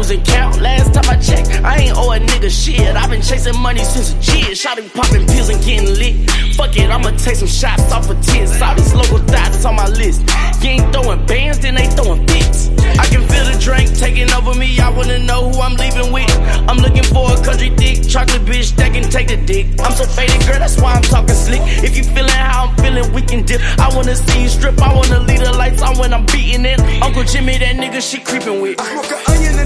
losing count. Last time I checked, I ain't owe a nigga shit. I've been chasing money since a kid. Shawty popping pills and getting lit. Fuck it, I'ma take some shots off of tits. All these local thoughts on my list. You ain't throwing bands, then they throwing bits. I can feel the drink taking over me. I wanna know who I'm leaving with. I'm looking for a country thick chocolate bitch that can take the dick. I'm so faded, girl, that's why I'm talking slick. If you feeling how I'm feeling, we can dip. I wanna see you strip. I wanna leave the lights on when I'm beating it. Uncle Jimmy, that nigga she creeping with. I smoke an onion and